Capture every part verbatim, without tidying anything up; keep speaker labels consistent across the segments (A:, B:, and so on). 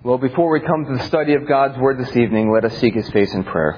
A: Well, before we come to the study of God's Word this evening, let us seek His face in prayer.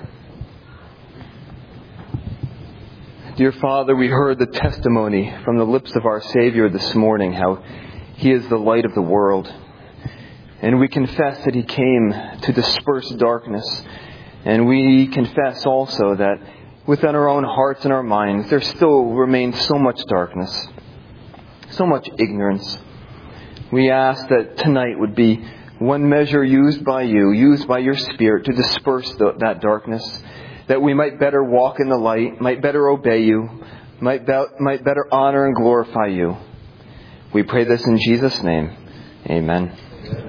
A: Dear Father, we heard the testimony from the lips of our Savior this morning, how He is the light of the world. And we confess that He came to disperse darkness. And we confess also that within our own hearts and our minds, there still remains so much darkness, so much ignorance. We ask that tonight would be one measure used by you, used by your Spirit to disperse the, that darkness, that we might better walk in the light, might better obey you, might, be, might better honor and glorify you. We pray this in Jesus' name. Amen.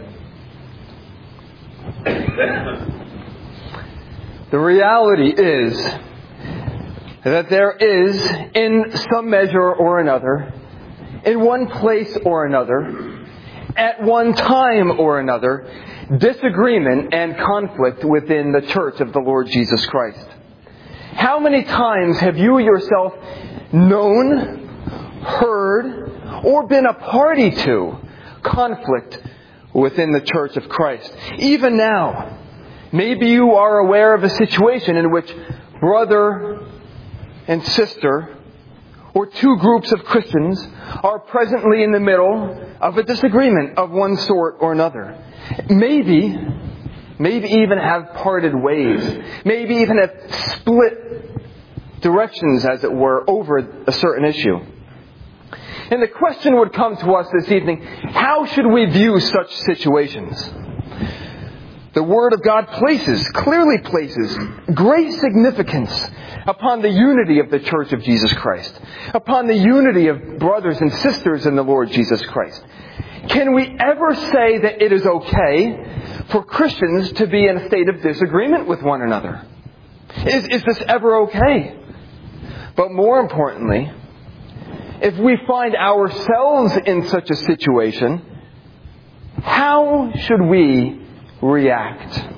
A: The reality is that there is, in some measure or another, in one place or another, at one time or another, disagreement and conflict within the church of the Lord Jesus Christ. How many times have you yourself known, heard, or been a party to conflict within the church of Christ? Even now, maybe you are aware of a situation in which brother and sister, or two groups of Christians, are presently in the middle of a disagreement of one sort or another. Maybe, maybe even have parted ways. Maybe even have split directions, as it were, over a certain issue. And the question would come to us this evening, how should we view such situations? The Word of God places, clearly places, great significance upon the unity of the Church of Jesus Christ, upon the unity of brothers and sisters in the Lord Jesus Christ. Can we ever say that it is okay for Christians to be in a state of disagreement with one another? Is, is this ever okay? But more importantly, if we find ourselves in such a situation, how should we react?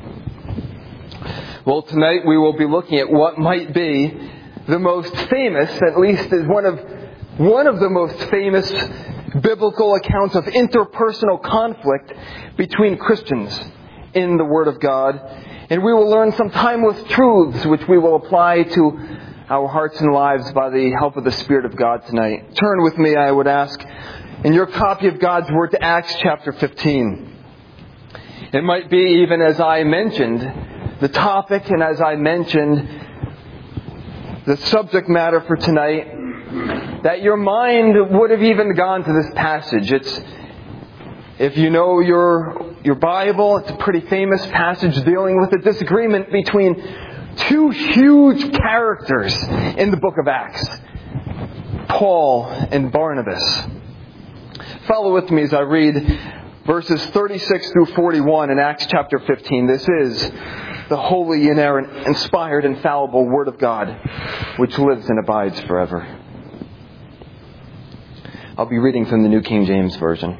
A: Well, tonight we will be looking at what might be the most famous, at least is one of one of the most famous biblical accounts of interpersonal conflict between Christians in the Word of God. And we will learn some timeless truths which we will apply to our hearts and lives by the help of the Spirit of God tonight. Turn with me, I would ask, in your copy of God's Word to Acts chapter fifteen. It might be, even as I mentioned the topic, and as I mentioned the subject matter for tonight, that your mind would have even gone to this passage. It's, if you know your your Bible, it's a pretty famous passage dealing with a disagreement between two huge characters in the book of Acts, Paul and Barnabas. Follow with me as I read verses thirty-six through forty-one in Acts chapter fifteen. This is the holy, inerrant, inspired, infallible Word of God, which lives and abides forever. I'll be reading from the New King James Version.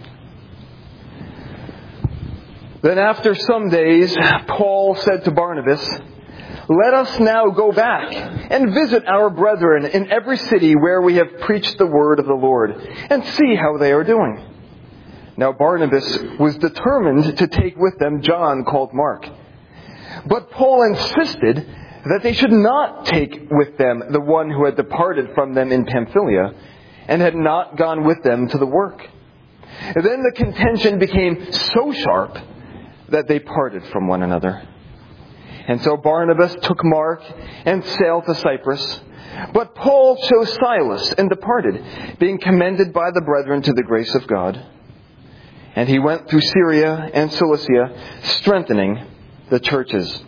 A: Then after some days, Paul said to Barnabas, "Let us now go back and visit our brethren in every city where we have preached the word of the Lord, and see how they are doing." Now Barnabas was determined to take with them John called Mark. But Paul insisted that they should not take with them the one who had departed from them in Pamphylia and had not gone with them to the work. And then the contention became so sharp that they parted from one another. And so Barnabas took Mark and sailed to Cyprus. But Paul chose Silas and departed, being commended by the brethren to the grace of God. And he went through Syria and Cilicia, strengthening the churches.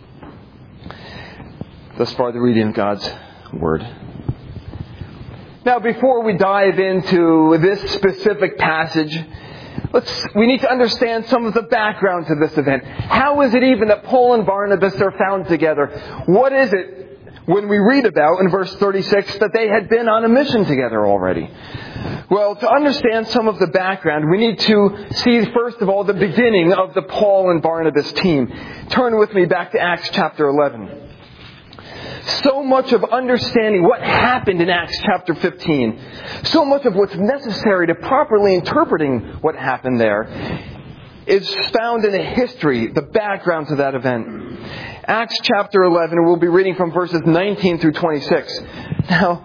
A: Thus far, the reading of God's Word. Now, before we dive into this specific passage, let's, we need to understand some of the background to this event. How is it even that Paul and Barnabas are found together? What is it, when we read about in verse thirty-six, that they had been on a mission together already? Well, to understand some of the background, we need to see, first of all, the beginning of the Paul and Barnabas team. Turn with me back to Acts chapter eleven. So much of understanding what happened in Acts chapter fifteen, so much of what's necessary to properly interpreting what happened there, is found in the history, the background to that event. Acts chapter eleven, we'll be reading from verses nineteen through twenty-six. Now,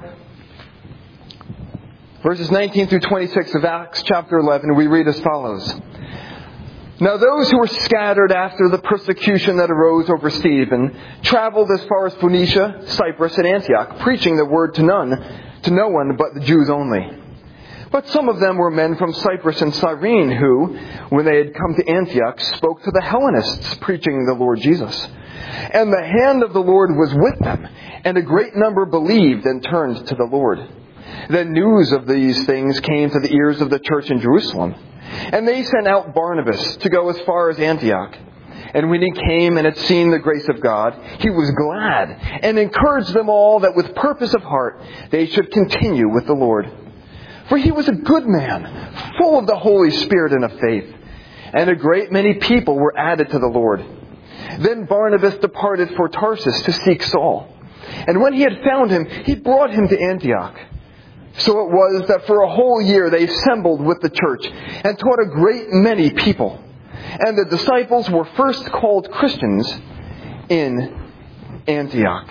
A: verses nineteen through twenty-six of Acts chapter eleven, we read as follows. Now those who were scattered after the persecution that arose over Stephen traveled as far as Phoenicia, Cyprus, and Antioch, preaching the word to none, to no one but the Jews only. But some of them were men from Cyprus and Cyrene who, when they had come to Antioch, spoke to the Hellenists, preaching the Lord Jesus. And the hand of the Lord was with them, and a great number believed and turned to the Lord. Then news of these things came to the ears of the church in Jerusalem. And they sent out Barnabas to go as far as Antioch. And when he came and had seen the grace of God, he was glad and encouraged them all that with purpose of heart they should continue with the Lord. For he was a good man, full of the Holy Spirit and of faith. And a great many people were added to the Lord. Then Barnabas departed for Tarsus to seek Saul. And when he had found him, he brought him to Antioch. So it was that for a whole year they assembled with the church and taught a great many people. And the disciples were first called Christians in Antioch.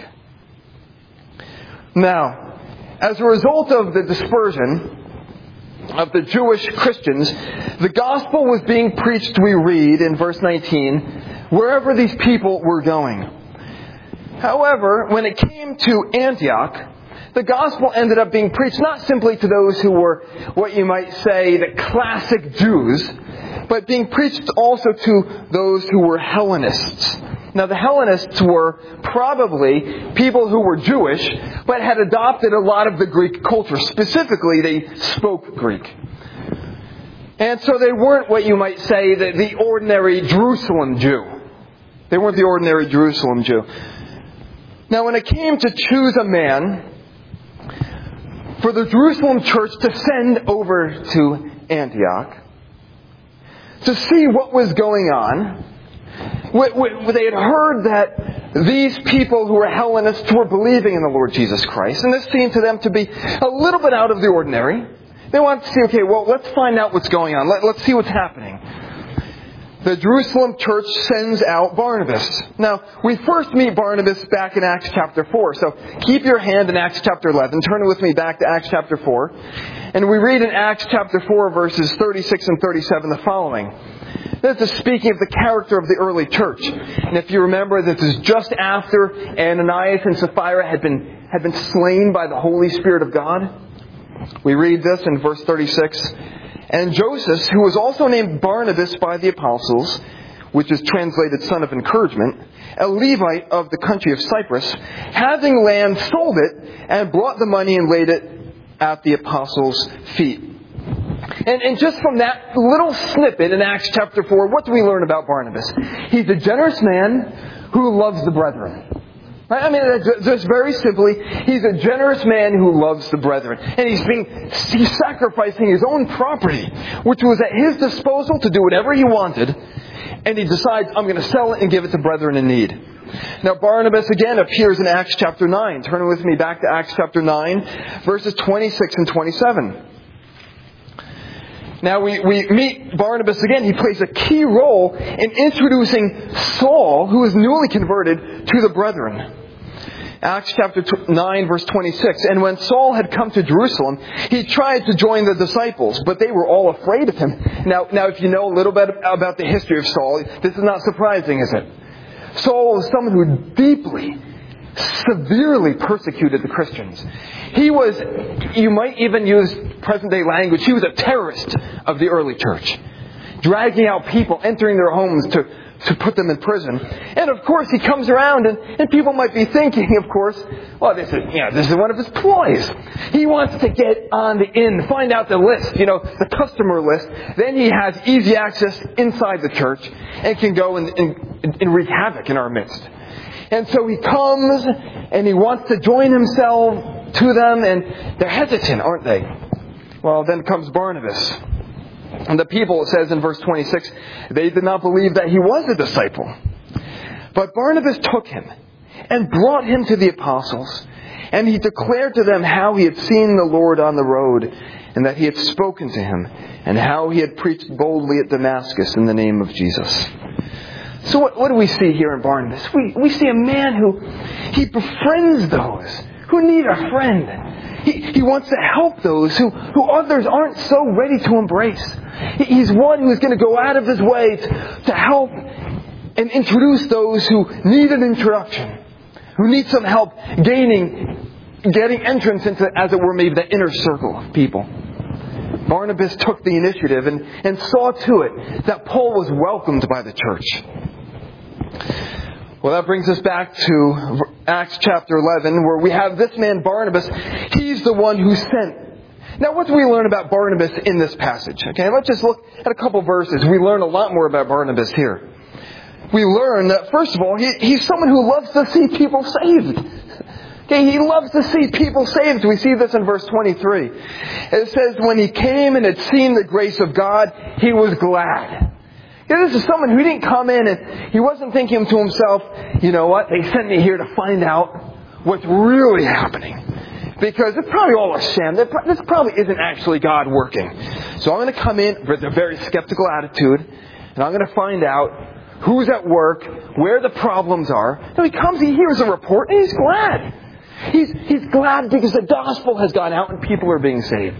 A: Now, as a result of the dispersion of the Jewish Christians, the gospel was being preached, we read in verse nineteen, wherever these people were going. However, when it came to Antioch, the gospel ended up being preached not simply to those who were, what you might say, the classic Jews, but being preached also to those who were Hellenists. Now, the Hellenists were probably people who were Jewish, but had adopted a lot of the Greek culture. Specifically, they spoke Greek. And so they weren't what you might say the, the ordinary Jerusalem Jew. They weren't the ordinary Jerusalem Jew. Now, when it came to choose a man for the Jerusalem church to send over to Antioch to see what was going on, they had heard that these people who were Hellenists were believing in the Lord Jesus Christ, and this seemed to them to be a little bit out of the ordinary. They wanted to see, okay, well, let's find out what's going on. Let, let's see what's happening. The Jerusalem church sends out Barnabas. Now, we first meet Barnabas back in Acts chapter four. So keep your hand in Acts chapter eleven. Turn with me back to Acts chapter four. And we read in Acts chapter four, verses thirty-six and thirty-seven, the following. This is speaking of the character of the early church. And if you remember, this is just after Ananias and Sapphira had been, had been slain by the Holy Spirit of God. We read this in verse thirty-six. And Joseph, who was also named Barnabas by the apostles, which is translated son of encouragement, a Levite of the country of Cyprus, having land, sold it, and brought the money and laid it at the apostles' feet. And, and just from that little snippet in Acts chapter four, what do we learn about Barnabas? He's a generous man who loves the brethren. Right? I mean, just very simply, he's a generous man who loves the brethren. And he's being, he's sacrificing his own property, which was at his disposal to do whatever he wanted. And he decides, I'm going to sell it and give it to brethren in need. Now, Barnabas again appears in Acts chapter nine. Turn with me back to Acts chapter nine, verses twenty-six and twenty-seven. Now, we, we meet Barnabas again. He plays a key role in introducing Saul, who is newly converted, to the brethren. Acts chapter nine, verse twenty-six. And when Saul had come to Jerusalem, he tried to join the disciples, but they were all afraid of him. Now, now, if you know a little bit about the history of Saul, this is not surprising, is it? Saul was someone who deeply, severely persecuted the Christians. He was, you might even use present-day language, he was a terrorist of the early church, dragging out people, entering their homes to, to put them in prison. And of course, he comes around, and, and people might be thinking, of course, well, this is, you know, this is one of his ploys. He wants to get on the in, find out the list, you know, the customer list. Then he has easy access inside the church and can go and, and, and wreak havoc in our midst. And so he comes and he wants to join himself to them, and they're hesitant, aren't they? Well, then comes Barnabas. And the people, it says in verse twenty-six, they did not believe that he was a disciple. But Barnabas took him and brought him to the apostles. And he declared to them how he had seen the Lord on the road, and that he had spoken to him, and how he had preached boldly at Damascus in the name of Jesus. So what, what do we see here in Barnabas? We, we see a man who, he befriends those who need a friend. He, he wants to help those who, who others aren't so ready to embrace. He, he's one who's going to go out of his way to, to help and introduce those who need an introduction, who need some help gaining, getting entrance into, as it were, maybe the inner circle of people. Barnabas took the initiative and, and saw to it that Paul was welcomed by the church. Well, that brings us back to Acts chapter eleven, where we have this man Barnabas. He's the one who sent. Now, what do we learn about Barnabas in this passage? Okay, let's just look at a couple verses. We learn a lot more about Barnabas here. We learn that, first of all, he, he's someone who loves to see people saved. Okay, he loves to see people saved. We see this in verse twenty-three. It says, when he came and had seen the grace of God, he was glad. Okay, this is someone who didn't come in and he wasn't thinking to himself, you know what, they sent me here to find out what's really happening. Because it's probably all a sham. This probably isn't actually God working. So I'm going to come in with a very skeptical attitude, and I'm going to find out who's at work, where the problems are. So he comes, he hears a report, and he's glad. He's, he's glad because the gospel has gone out and people are being saved.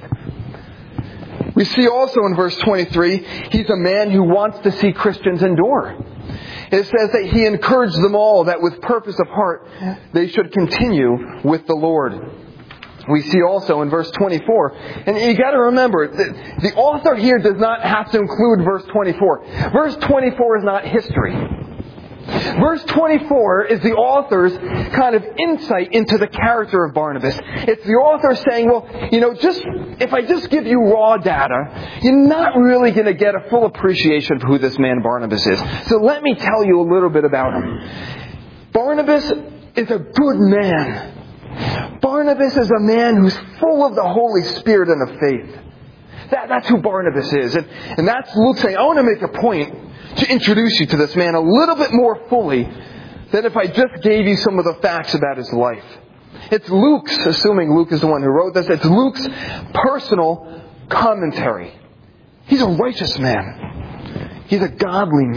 A: We see also in verse twenty-three, he's a man who wants to see Christians endure. It says that he encouraged them all that with purpose of heart they should continue with the Lord. We see also in verse twenty-four, and you got to remember, the, the author here does not have to include verse twenty-four. Verse twenty-four is not history. Verse twenty-four is the author's kind of insight into the character of Barnabas. It's the author saying, well, you know, just if I just give you raw data, you're not really going to get a full appreciation of who this man Barnabas is. So let me tell you a little bit about him. Barnabas is a good man. Barnabas is a man who's full of the Holy Spirit and of faith. That, that's who Barnabas is. And, and that's Luke saying, I want to make a point to introduce you to this man a little bit more fully than if I just gave you some of the facts about his life. It's Luke's, assuming Luke is the one who wrote this, it's Luke's personal commentary. He's a righteous man. He's a godly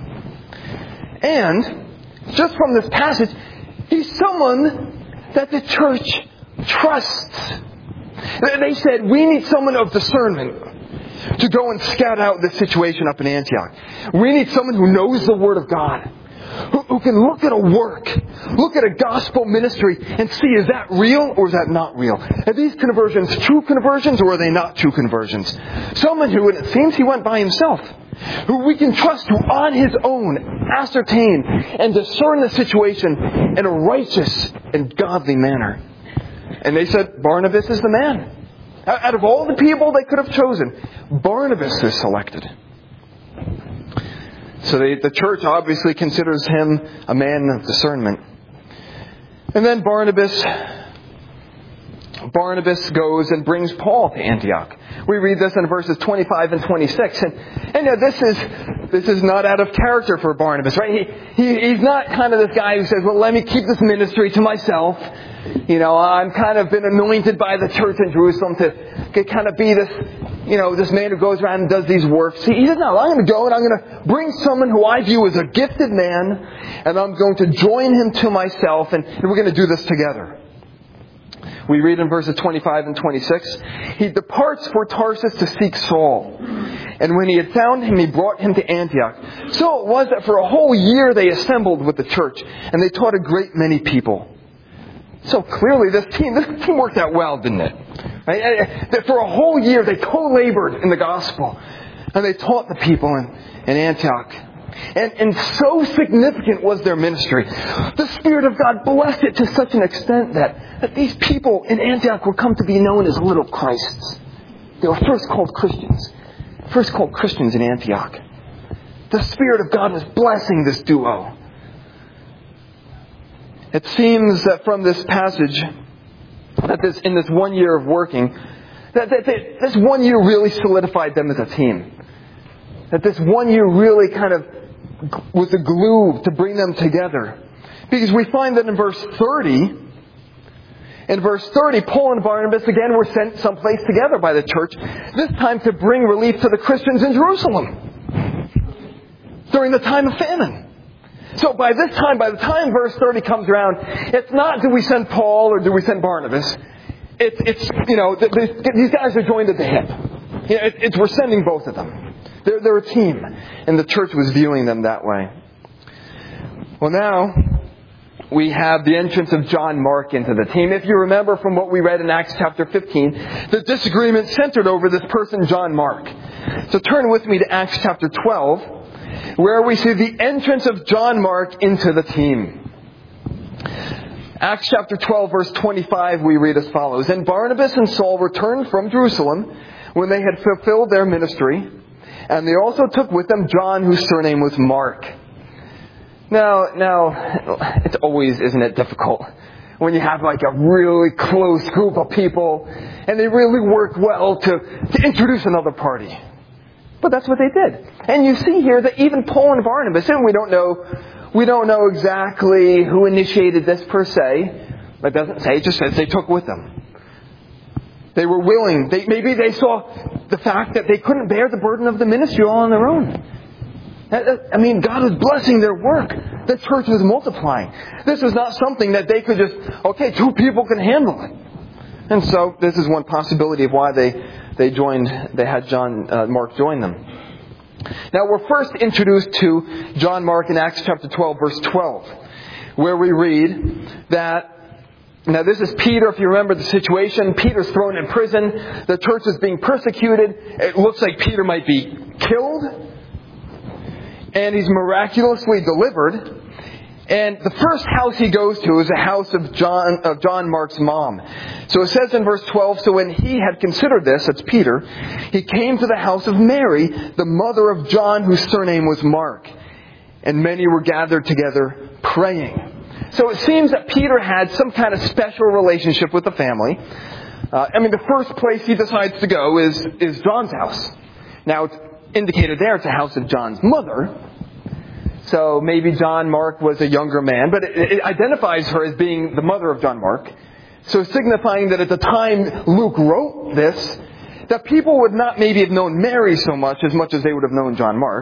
A: man. And, just from this passage, he's someone that the church trusts. They said, we need someone of discernment to go and scout out this situation up in Antioch. We need someone who knows the Word of God, who, who can look at a work, look at a gospel ministry and see, is that real or is that not real? Are these conversions true conversions or are they not true conversions? Someone who, it seems he went by himself, who we can trust, who on his own ascertain and discern the situation in a righteous and godly manner. And they said, Barnabas is the man. Out of all the people they could have chosen, Barnabas is selected. So they, the church obviously considers him a man of discernment. And then Barnabas, Barnabas goes and brings Paul to Antioch. We read this in verses twenty-five and twenty-six. And, and you know, this is this is not out of character for Barnabas, right? He, he he's not kind of this guy who says, well, let me keep this ministry to myself. You know, I'm kind of been anointed by the church in Jerusalem to, to kind of be this, you know, this man who goes around and does these works. He, he says, no, I'm going to go and I'm going to bring someone who I view as a gifted man, and I'm going to join him to myself, and, and we're going to do this together. We read in verses twenty-five and twenty-six, he departs for Tarsus to seek Saul. And when he had found him, he brought him to Antioch. So it was that for a whole year they assembled with the church, and they taught a great many people. So clearly this team, this team worked out well, didn't it? Right? That for a whole year they co-labored in the gospel. And they taught the people in, in Antioch. And, and so significant was their ministry. The Spirit of God blessed it to such an extent that, that these people in Antioch would come to be known as little Christs. They were first called Christians. First called Christians in Antioch. The Spirit of God was blessing this duo. It seems that from this passage, that this in this one year of working, that, that, that this one year really solidified them as a team. That this one year really kind of was the glue to bring them together. Because we find that in verse thirty, In verse thirty, Paul and Barnabas again were sent someplace together by the church, this time to bring relief to the Christians in Jerusalem during the time of famine. So by this time, by the time verse thirty comes around, it's not do we send Paul or do we send Barnabas. It's, it's you know, these guys are joined at the hip. You know, it, it's, we're sending both of them. They're, they're a team. And the church was viewing them that way. Well, now we have the entrance of John Mark into the team. If you remember from what we read in Acts chapter fifteen, the disagreement centered over this person, John Mark. So turn with me to Acts chapter twelve, where we see the entrance of John Mark into the team. Acts chapter twelve, verse twenty-five, we read as follows. And Barnabas and Saul returned from Jerusalem when they had fulfilled their ministry, and they also took with them John, whose surname was Mark. Now, now, it's always, isn't it, difficult when you have like a really close group of people and they really work well to, to introduce another party. But that's what they did. And you see here that even Paul and Barnabas, and we don't know, we don't know exactly who initiated this per se. It doesn't say, it just says they took with them. They were willing. They, maybe they saw the fact that they couldn't bear the burden of the ministry all on their own. I mean, God was blessing their work. The church was multiplying. This was not something that they could just, okay, two people can handle it. And so this is one possibility of why they, they joined, they had John uh, Mark join them. Now we're first introduced to John Mark in Acts chapter twelve, verse twelve, where we read that, now this is Peter, if you remember the situation. Peter's thrown in prison. The church is being persecuted. It looks like Peter might be killed. And he's miraculously delivered. And the first house he goes to is the house of John of John Mark's mom. So it says in verse twelve, so when he had considered this, that's Peter, he came to the house of Mary, the mother of John, whose surname was Mark. And many were gathered together praying. So it seems that Peter had some kind of special relationship with the family. Uh, I mean, the first place he decides to go is, is John's house. Now, it's indicated there it's the house of John's mother. So maybe John Mark was a younger man, but it, it identifies her as being the mother of John Mark. So signifying that at the time Luke wrote this, that people would not maybe have known Mary so much as much as they would have known John Mark.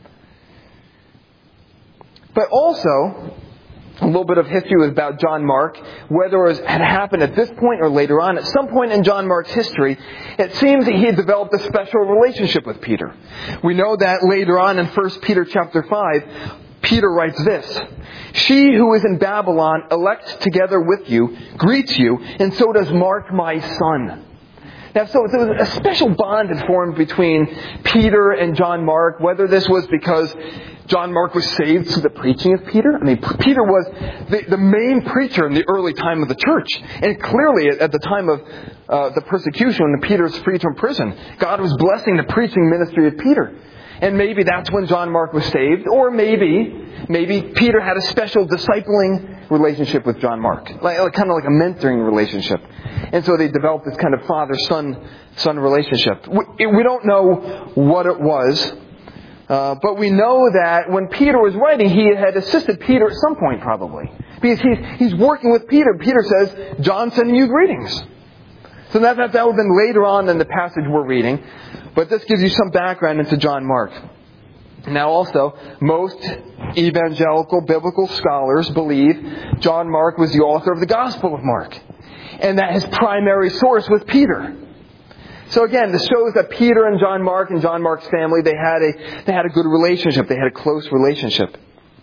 A: But also, a little bit of history about John Mark, whether it had happened at this point or later on. At some point in John Mark's history, it seems that he had developed a special relationship with Peter. We know that later on in First Peter chapter five, Peter writes this, she who is in Babylon, elect together with you, greets you, and so does Mark my son. Now, so there was a special bond that formed between Peter and John Mark, whether this was because John Mark was saved through the preaching of Peter. I mean, Peter was the, the main preacher in the early time of the church. And clearly, at, at the time of uh, the persecution, when Peter's freed from prison, God was blessing the preaching ministry of Peter. And maybe that's when John Mark was saved. Or maybe, maybe Peter had a special discipling relationship with John Mark. Like, like, kind of like a mentoring relationship. And so they developed this kind of father-son son relationship. We, we don't know what it was. Uh, but we know that when Peter was writing, he had assisted Peter at some point probably. Because he's, he's working with Peter. Peter says, John sending you greetings. So that, that, that would have been later on in the passage we're reading. But this gives you some background into John Mark. Now also, most evangelical biblical scholars believe John Mark was the author of the Gospel of Mark. And that his primary source was Peter. So again, this shows that Peter and John Mark and John Mark's family, they had a they had a good relationship. They had a close relationship.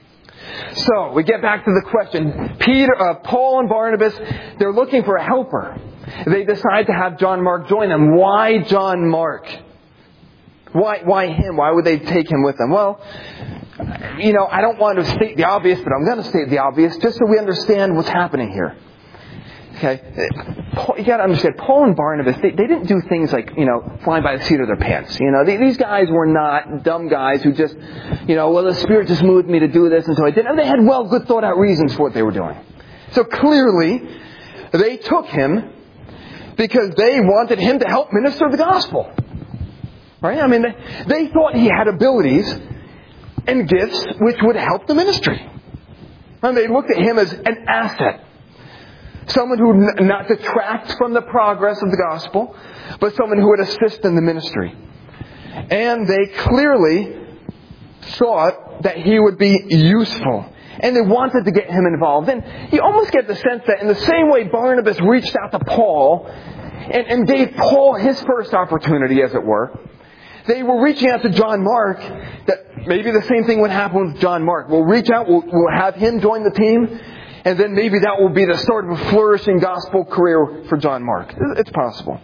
A: So we get back to the question. Peter, uh, Paul and Barnabas, they're looking for a helper. They decide to have John Mark join them. Why John Mark? Why why him? Why would they take him with them? Well, you know, I don't want to state the obvious, but I'm going to state the obvious just so we understand what's happening here. Okay, you got to understand, Paul and Barnabas, they, they didn't do things like, you know, flying by the seat of their pants. You know, they, these guys were not dumb guys who just, you know, well, the Spirit just moved me to do this, and so I did. And they had well, good thought out reasons for what they were doing. So clearly, they took him because they wanted him to help minister the gospel. Right? I mean, they, they thought he had abilities and gifts which would help the ministry. And they looked at him as an asset. Someone who would not detract from the progress of the gospel, but someone who would assist in the ministry. And they clearly thought that he would be useful. And they wanted to get him involved. And you almost get the sense that in the same way Barnabas reached out to Paul and, and gave Paul his first opportunity, as it were, they were reaching out to John Mark, that maybe the same thing would happen with John Mark. We'll reach out, we'll, we'll have him join the team, and then maybe that will be the start of a flourishing gospel career for John Mark. It's possible.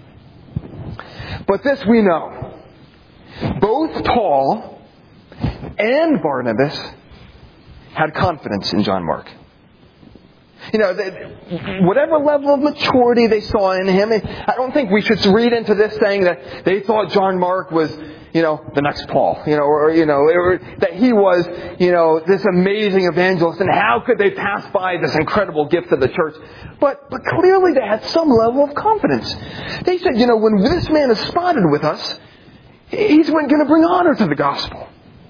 A: But this we know. Both Paul and Barnabas had confidence in John Mark. You know, they, whatever level of maturity they saw in him, I don't think we should read into this saying that they thought John Mark was, you know, the next Paul, you know, or, you know, or that he was, you know, this amazing evangelist, and how could they pass by this incredible gift of the church? But, but clearly they had some level of confidence. They said, you know, when this man is spotted with us, he's going to bring honor to the gospel.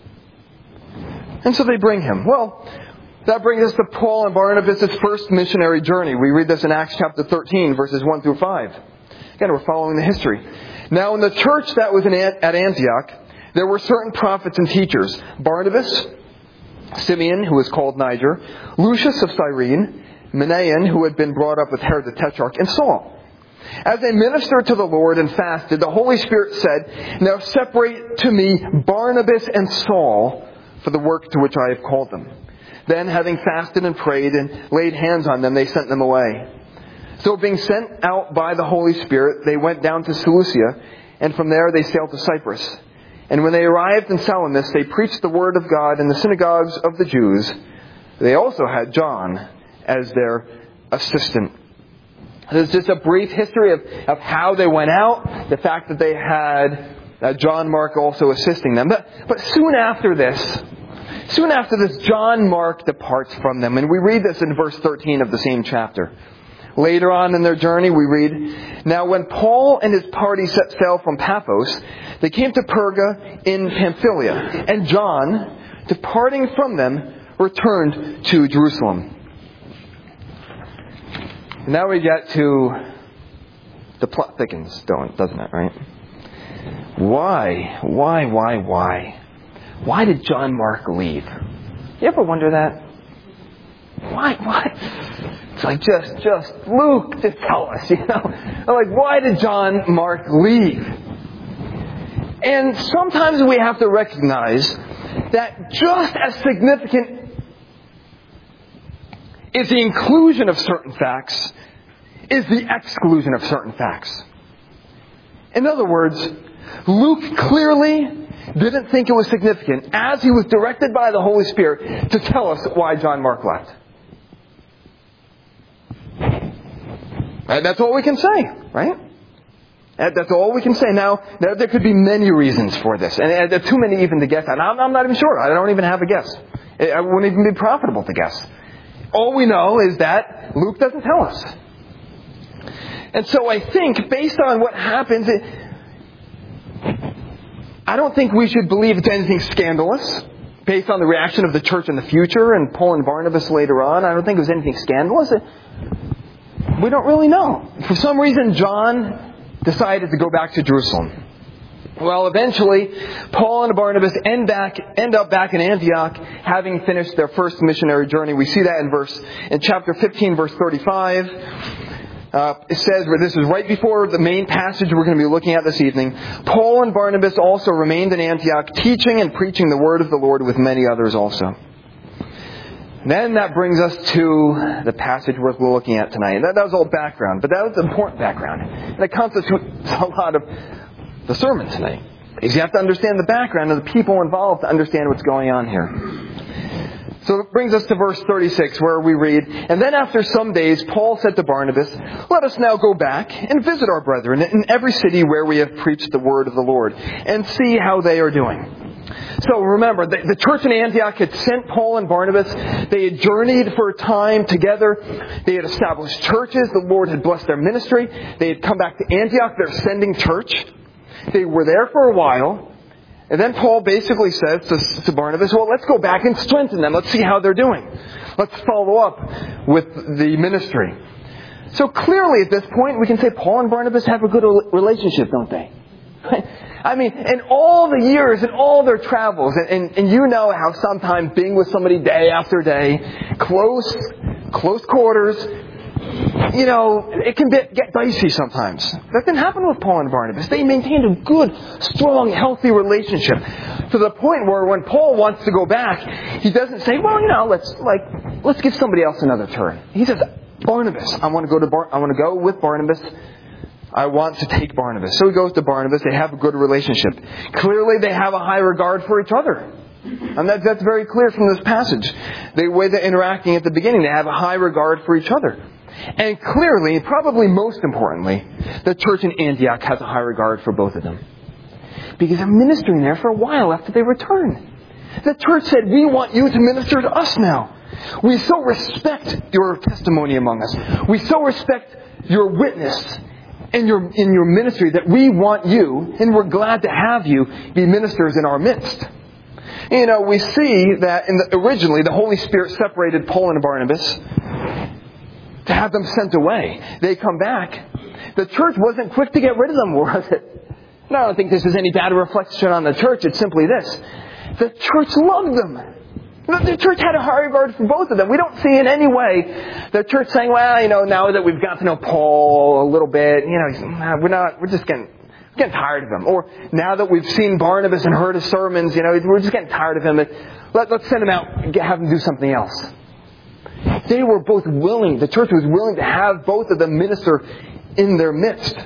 A: And so they bring him. Well, that brings us to Paul and Barnabas' first missionary journey. We read this in Acts chapter thirteen, verses one through five. Again, we're following the history. Now, in the church that was in, at Antioch, there were certain prophets and teachers. Barnabas, Simeon, who was called Niger, Lucius of Cyrene, Manaen, who had been brought up with Herod the Tetrarch, and Saul. As they ministered to the Lord and fasted, the Holy Spirit said, "Now separate to me Barnabas and Saul for the work to which I have called them." Then, having fasted and prayed and laid hands on them, they sent them away. So being sent out by the Holy Spirit, they went down to Seleucia, and from there they sailed to Cyprus. And when they arrived in Salamis, they preached the word of God in the synagogues of the Jews. They also had John as their assistant. There's just a brief history of, of how they went out, the fact that they had uh, John Mark also assisting them. But, but soon after this, Soon after this, John Mark departs from them. And we read this in verse thirteen of the same chapter. Later on in their journey, we read, "Now when Paul and his party set sail from Paphos, they came to Perga in Pamphylia. And John, departing from them, returned to Jerusalem." Now we get to the plot thickens, doesn't it, right? Why? Why, why, why? Why did John Mark leave? You ever wonder that? Why? Why? It's like, just, just, Luke, just tell us, you know? Like, why did John Mark leave? And sometimes we have to recognize that just as significant is the inclusion of certain facts is the exclusion of certain facts. In other words, Luke clearly didn't think it was significant, as he was directed by the Holy Spirit, to tell us why John Mark left. And that's all we can say, right? That's all we can say. Now, there, there could be many reasons for this, and, and there are too many even to guess at. I'm, I'm not even sure. I don't even have a guess. It wouldn't even be profitable to guess. All we know is that Luke doesn't tell us. And so I think, based on what happens, it, I don't think we should believe it's anything scandalous based on the reaction of the church in the future and Paul and Barnabas later on. I don't think it was anything scandalous. We don't really know. For some reason, John decided to go back to Jerusalem. Well, eventually, Paul and Barnabas end back, end up back in Antioch, having finished their first missionary journey. We see that in verse, in chapter fifteen, verse thirty-five. Uh, it says, this is right before the main passage we're going to be looking at this evening. Paul and Barnabas also remained in Antioch, teaching and preaching the word of the Lord with many others also. And then that brings us to the passage we're looking at tonight. That, that was all background, but that was important background. And it constitutes a lot of the sermon tonight. Because you have to understand the background of the people involved to understand what's going on here. So it brings us to verse thirty-six, where we read, "And then after some days, Paul said to Barnabas, 'Let us now go back and visit our brethren in every city where we have preached the word of the Lord, and see how they are doing.'" So remember, the, the church in Antioch had sent Paul and Barnabas. They had journeyed for a time together. They had established churches. The Lord had blessed their ministry. They had come back to Antioch, their sending church. They were there for a while. And then Paul basically says to, to Barnabas, well, let's go back and strengthen them. Let's see how they're doing. Let's follow up with the ministry. So clearly at this point, we can say Paul and Barnabas have a good relationship, don't they? I mean, in all the years and all their travels, and, and, and you know how sometimes being with somebody day after day, close, close quarters, you know, it can be, get dicey sometimes. That didn't happen with Paul and Barnabas. They maintained a good, strong, healthy relationship to the point where when Paul wants to go back, he doesn't say, well, you know, let's like let's give somebody else another turn. He says, Barnabas, I want to go to Bar- I want to go with Barnabas. I want to take Barnabas. So he goes to Barnabas. They have a good relationship. Clearly, they have a high regard for each other. And that, that's very clear from this passage. The way they're interacting at the beginning, they have a high regard for each other. And clearly, probably most importantly, the church in Antioch has a high regard for both of them. Because they're ministering there for a while after they return. The church said, we want you to minister to us now. We so respect your testimony among us. We so respect your witness in your, in your ministry that we want you, and we're glad to have you be ministers in our midst. You know, we see that in the, originally the Holy Spirit separated Paul and Barnabas to have them sent away. They come back. The church wasn't quick to get rid of them, was it? No, I don't think this is any bad reflection on the church. It's simply this. The church loved them. The church had a high regard for both of them. We don't see in any way the church saying, well, you know, now that we've got to know Paul a little bit, you know, we're not, we're just getting, getting tired of him. Or now that we've seen Barnabas and heard his sermons, you know, we're just getting tired of him. Let, let's send him out and have him do something else. They were both willing, the church was willing to have both of them minister in their midst.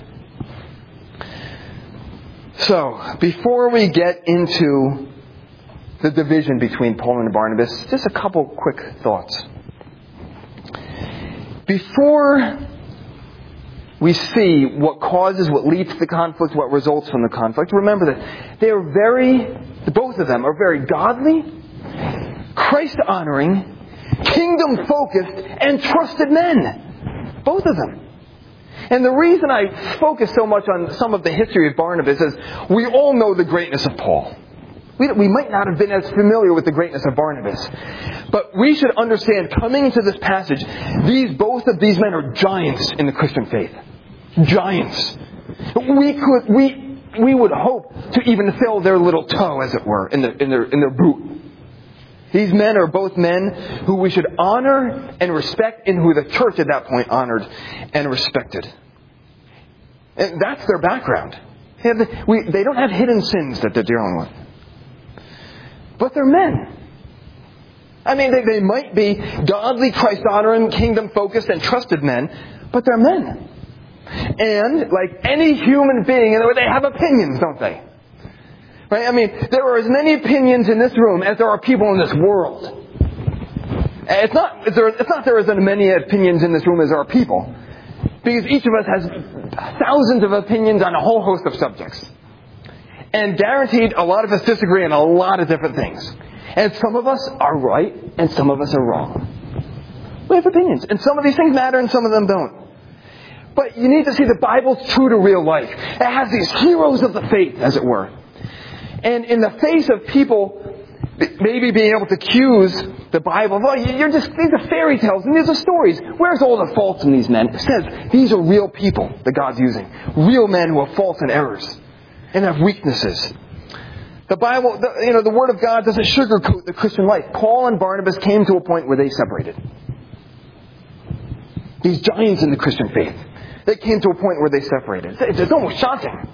A: So, before we get into the division between Paul and Barnabas, just a couple quick thoughts. Before we see what causes, what leads to the conflict, what results from the conflict, remember that they are very, both of them are very godly, Christ-honoring, kingdom-focused, and trusted men. Both of them. And the reason I focus so much on some of the history of Barnabas is we all know the greatness of Paul. We, we might not have been as familiar with the greatness of Barnabas. But we should understand, coming into this passage, these both of these men are giants in the Christian faith. Giants. We could, we, we would hope to even fill their little toe, as it were, in, the, in, their, in their boot. These men are both men who we should honor and respect, and who the church at that point honored and respected. And that's their background. They, have the, we, they don't have hidden sins that they're dealing with. But they're men. I mean, they, they might be godly, Christ-honoring, kingdom-focused, and trusted men, but they're men. And, like any human being, they have opinions, don't they? Right? I mean, there are as many opinions in this room as there are people in this world. It's not, it's, there, it's not there are as many opinions in this room as there are people. Because each of us has thousands of opinions on a whole host of subjects. And guaranteed, a lot of us disagree on a lot of different things. And some of us are right, and some of us are wrong. We have opinions. And some of these things matter, and some of them don't. But you need to see the Bible's true to real life. It has these heroes of the faith, as it were. And in the face of people maybe being able to accuse the Bible, well, you're just, these are fairy tales and these are stories. Where's all the faults in these men? It says these are real people that God's using. Real men who have faults and errors and have weaknesses. The Bible, the, you know, the Word of God doesn't sugarcoat the Christian life. Paul and Barnabas came to a point where they separated. These giants in the Christian faith, they came to a point where they separated. It's almost shocking.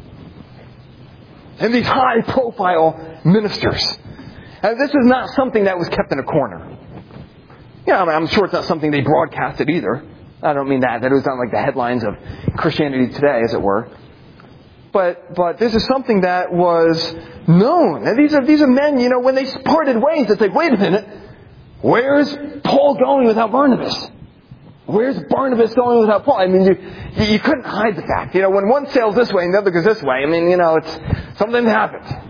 A: And these high-profile ministers. And this is not something that was kept in a corner. You know, I'm sure it's not something they broadcasted either. I don't mean that. That it was on like the headlines of Christianity Today, as it were. But but this is something that was known. And these are these are men, you know, when they parted ways, it's like, wait a minute. Where's Paul going without Barnabas? Where's Barnabas going without Paul? I mean, you you couldn't hide the fact. You know, when one sails this way and the other goes this way, I mean, you know, it's something happened.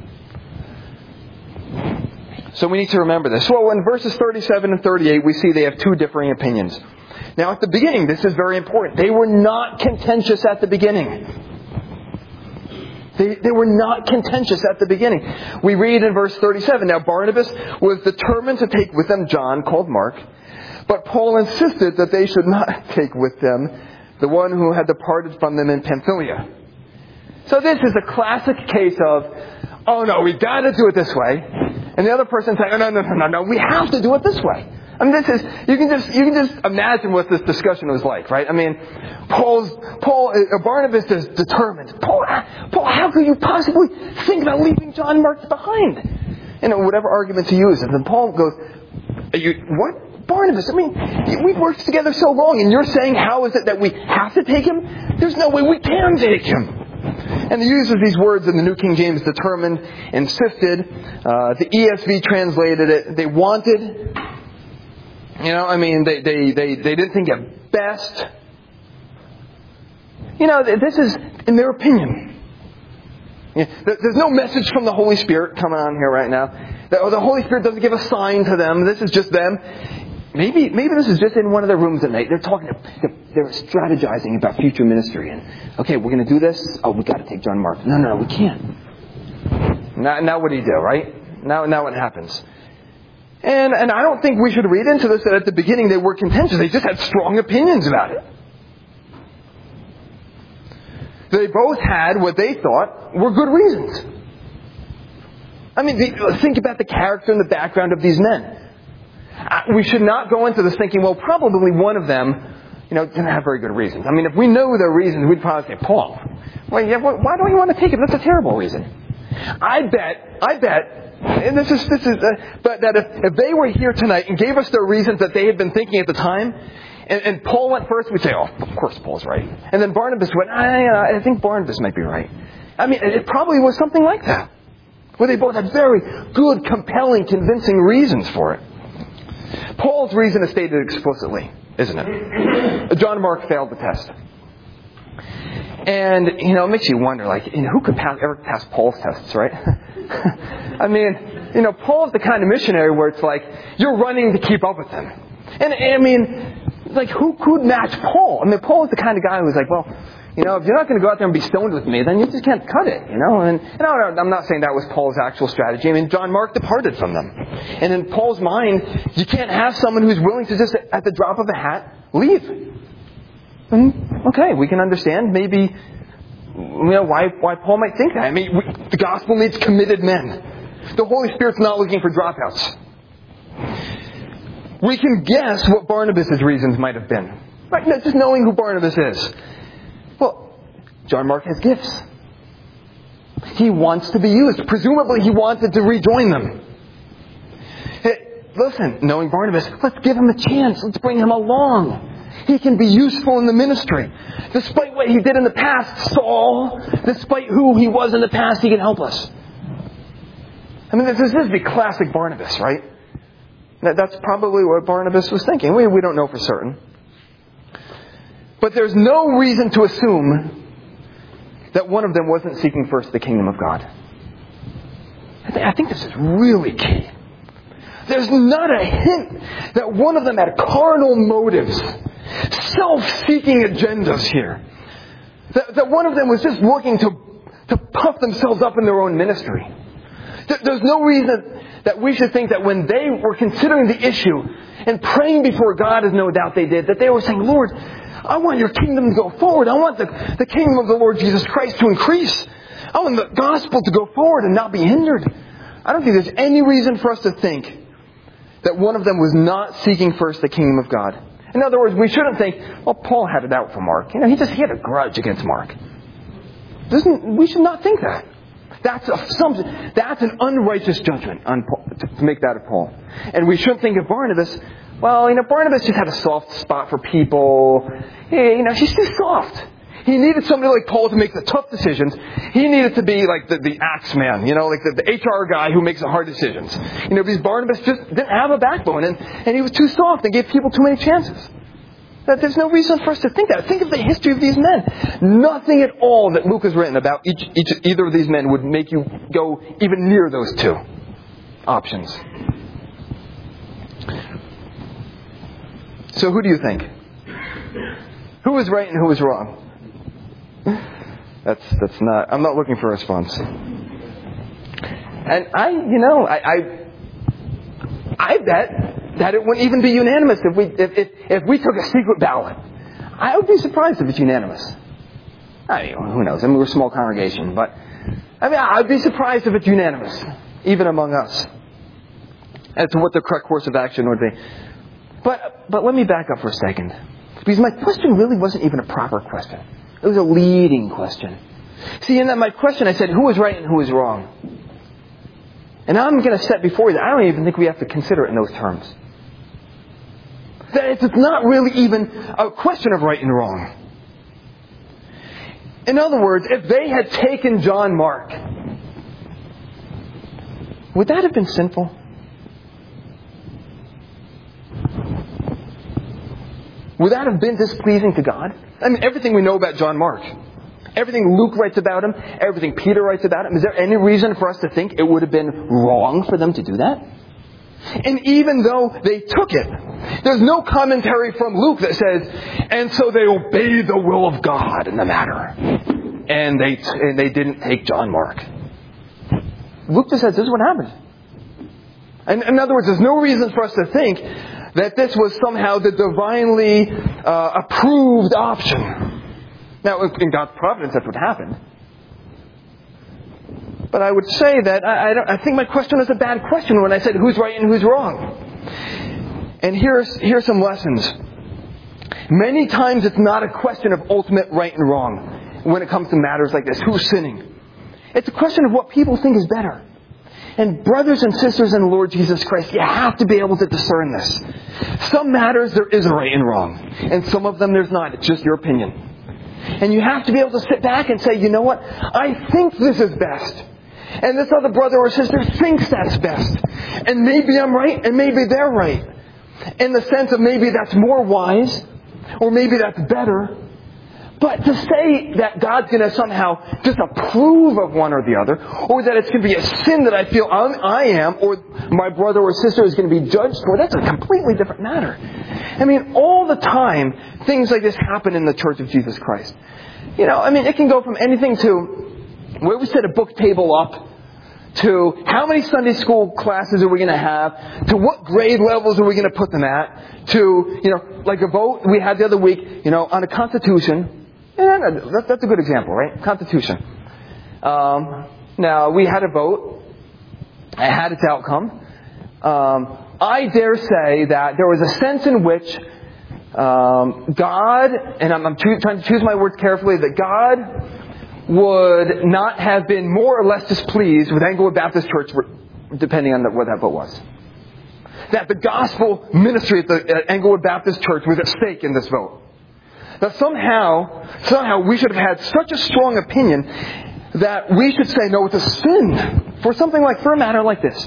A: So we need to remember this. So in verses thirty-seven and thirty-eight, we see they have two differing opinions. Now, at the beginning, this is very important. They were not contentious at the beginning. They, they were not contentious at the beginning. We read in verse thirty-seven, now Barnabas was determined to take with them John, called Mark, but Paul insisted that they should not take with them the one who had departed from them in Pamphylia. So this is a classic case of, oh no, we've got to do it this way. And the other person saying, oh, no, no, no, no, no, we have to do it this way. I mean, this is, you can just, you can just imagine what this discussion was like, right? I mean, Paul's, Paul, uh, Barnabas is determined. Paul, Paul, how could you possibly think about leaving John Mark behind? You know, whatever arguments he uses. And then Paul goes, are you, what? Barnabas, I mean, we've worked together so long, and you're saying how is it that we have to take him? There's no way we can take him. And he uses these words in the New King James, determined, insisted. Uh, the E S V translated it, they wanted. You know, I mean, they, they, they, they didn't think it best. You know, this is in their opinion. There's no message from the Holy Spirit coming on here right now. The Holy Spirit doesn't give a sign to them. This is just them. Maybe maybe this is just in one of their rooms at night. They're talking, they're strategizing about future ministry. And, okay, we're going to do this. Oh, we've got to take John Mark. No, no, no, we can't. Now, now what do you do, right? Now, now what happens? And and I don't think we should read into this that at the beginning they were contentious. They just had strong opinions about it. They both had what they thought were good reasons. I mean, think about the character and the background of these men. We should not go into this thinking, well, probably one of them, you know, didn't have very good reasons. I mean, if we know their reasons, we'd probably say, Paul, well, yeah, why don't you want to take him? That's a terrible reason. I bet, I bet, and this is, this is, uh, but that if, if they were here tonight and gave us their reasons that they had been thinking at the time, and, and Paul went first, we'd say, oh, of course Paul's right. And then Barnabas went, I, I think Barnabas might be right. I mean, it probably was something like that, where they both had very good, compelling, convincing reasons for it. Paul's reason is stated explicitly, isn't it? John Mark failed the test. And, you know, it makes you wonder, like, you know, who could pass, ever pass Paul's tests, right? I mean, you know, Paul's the kind of missionary where it's like, you're running to keep up with him. And, and I mean, like, who could match Paul? I mean, Paul is the kind of guy who's like, well, you know, if you're not going to go out there and be stoned with me, then you just can't cut it, you know. And, and I'm not saying that was Paul's actual strategy. I mean, John Mark departed from them. And in Paul's mind, you can't have someone who's willing to just, at the drop of a hat, leave. And, okay, we can understand maybe, you know, why, why Paul might think that. I mean, we, the gospel needs committed men. The Holy Spirit's not looking for dropouts. We can guess what Barnabas' reasons might have been. Right? Just knowing who Barnabas is. Well, John Mark has gifts. He wants to be used. Presumably he wanted to rejoin them. Hey, listen, knowing Barnabas, let's give him a chance. Let's bring him along. He can be useful in the ministry. Despite what he did in the past, Saul, despite who he was in the past, he can help us. I mean, this is the classic Barnabas, right? That's probably what Barnabas was thinking. We, we don't know for certain. But there's no reason to assume that one of them wasn't seeking first the kingdom of God. I, th- I think this is really key. There's not a hint that one of them had carnal motives, self-seeking agendas here. That, that one of them was just looking to, to puff themselves up in their own ministry. Th- there's no reason that we should think that when they were considering the issue and praying before God, as no doubt they did, that they were saying, Lord, I want your kingdom to go forward. I want the, the kingdom of the Lord Jesus Christ to increase. I want the gospel to go forward and not be hindered. I don't think there's any reason for us to think that one of them was not seeking first the kingdom of God. In other words, we shouldn't think, well, Paul had it out for Mark. You know, he just he had a grudge against Mark. Doesn't we should not think that. That's a, some, that's an unrighteous judgment on Paul, to make that of Paul. And we shouldn't think of Barnabas, well, you know, Barnabas just had a soft spot for people. You know, he's too soft. He needed somebody like Paul to make the tough decisions. He needed to be like the, the axe man, you know, like the, the H R guy who makes the hard decisions. You know, because Barnabas just didn't have a backbone, and, and he was too soft and gave people too many chances. That there's no reason for us to think that. Think of the history of these men. Nothing at all that Luke has written about each, each either of these men would make you go even near those two options. So who do you think? Who was right and who was wrong? That's that's not. I'm not looking for a response. And I, you know, I, I, I bet that it wouldn't even be unanimous if we if, if if we took a secret ballot. I would be surprised if it's unanimous. I mean, who knows? I mean, we're a small congregation, but I mean, I'd be surprised if it's unanimous, even among us, as to what the correct course of action would be. But but let me back up for a second, because my question really wasn't even a proper question. It was a leading question. See, in that my question, I said, who was right and who was wrong? And I'm going to set before you that I don't even think we have to consider it in those terms. That it's not really even a question of right and wrong. In other words, if they had taken John Mark, would that have been sinful? Would that have been displeasing to God? I mean, everything we know about John Mark, everything Luke writes about him, everything Peter writes about him, is there any reason for us to think it would have been wrong for them to do that? And even though they took it, there's no commentary from Luke that says, and so they obeyed the will of God in the matter. And they and they didn't take John Mark. Luke just says, this is what happened. And in other words, there's no reason for us to think that this was somehow the divinely uh, approved option. Now, in God's providence, that's what happened. But I would say that I, I, don't, I think my question was a bad question when I said who's right and who's wrong. And here's here's some lessons. Many times it's not a question of ultimate right and wrong when it comes to matters like this. Who's sinning? It's a question of what people think is better. And brothers and sisters in the Lord Jesus Christ, you have to be able to discern this. Some matters there is a right and wrong. And some of them there's not. It's just your opinion. And you have to be able to sit back and say, you know what? I think this is best. And this other brother or sister thinks that's best. And maybe I'm right and maybe they're right. In the sense of maybe that's more wise. Or maybe that's better. But to say that God's going to somehow disapprove of one or the other, or that it's going to be a sin that I feel I'm, I am, or my brother or sister is going to be judged for, that's a completely different matter. I mean, all the time, things like this happen in the Church of Jesus Christ. You know, I mean, it can go from anything to where we set a book table up, to how many Sunday school classes are we going to have, to what grade levels are we going to put them at, to, you know, like a vote we had the other week, you know, on a Constitution. Yeah, that's a good example, right? Constitution. Um, now, we had a vote. It had its outcome. Um, I dare say that there was a sense in which um, God, and I'm, I'm choo- trying to choose my words carefully, that God would not have been more or less displeased with Englewood Baptist Church, depending on the, what that vote was. That the gospel ministry at the at Englewood Baptist Church was at stake in this vote. That somehow, somehow we should have had such a strong opinion that we should say, no, it's a sin for something like, for a matter like this.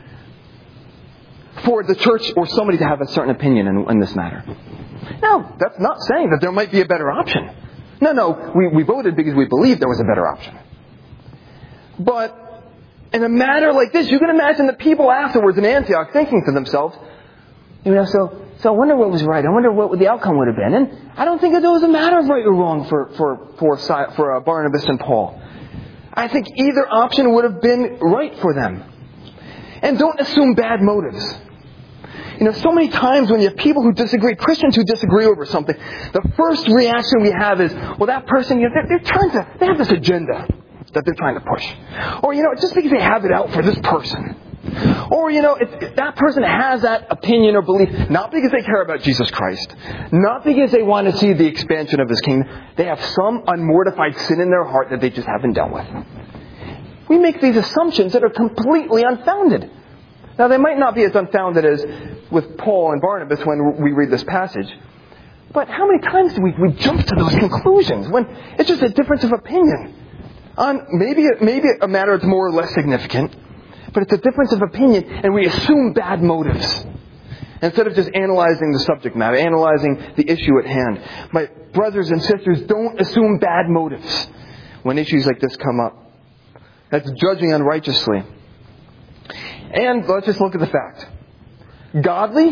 A: For the church or somebody to have a certain opinion in, in this matter. Now, that's not saying that there might be a better option. No, no, we, we voted because we believed there was a better option. But in a matter like this, you can imagine the people afterwards in Antioch thinking to themselves, you know, so... So I wonder what was right. I wonder what the outcome would have been. And I don't think that there was a matter of right or wrong for for for, for uh, Barnabas and Paul. I think either option would have been right for them. And don't assume bad motives. You know, so many times when you have people who disagree, Christians who disagree over something, the first reaction we have is, well, that person, you know, they're, they're trying to, they have this agenda that they're trying to push. Or, you know, just because they have it out for this person. Or, you know, if, if that person has that opinion or belief, not because they care about Jesus Christ, not because they want to see the expansion of His kingdom, they have some unmortified sin in their heart that they just haven't dealt with. We make these assumptions that are completely unfounded. Now, they might not be as unfounded as with Paul and Barnabas when we read this passage. But how many times do we, we jump to those conclusions when it's just a difference of opinion on maybe, maybe a matter that's more or less significant? But it's a difference of opinion, and we assume bad motives. Instead of just analyzing the subject matter, analyzing the issue at hand. My brothers and sisters, don't assume bad motives when issues like this come up. That's judging unrighteously. And let's just look at the fact. Godly,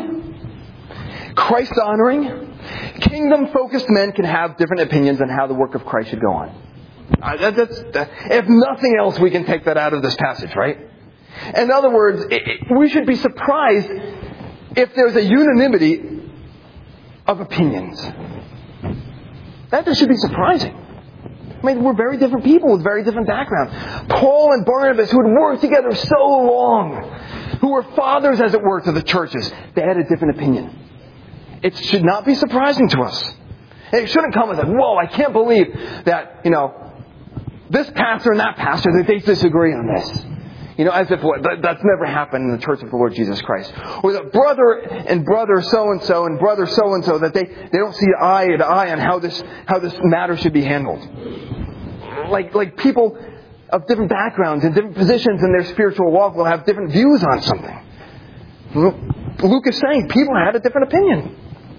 A: Christ-honoring, kingdom-focused men can have different opinions on how the work of Christ should go on. Uh, that, that's, that, if nothing else, we can take that out of this passage, right? In other words, it, it, we should be surprised if there's a unanimity of opinions. That just should be surprising. I mean, we're very different people with very different backgrounds. Paul and Barnabas, who had worked together so long, who were fathers, as it were, to the churches, they had a different opinion. It should not be surprising to us. It shouldn't come as like, whoa, I can't believe that, you know, this pastor and that pastor, that they disagree on this. You know, as if what, that, that's never happened in the church of the Lord Jesus Christ. Or that brother and brother so-and-so and brother so-and-so, that they, they don't see eye to eye on how this, how this matter should be handled. Like, like people of different backgrounds and different positions in their spiritual walk will have different views on something. Luke is saying people had a different opinion.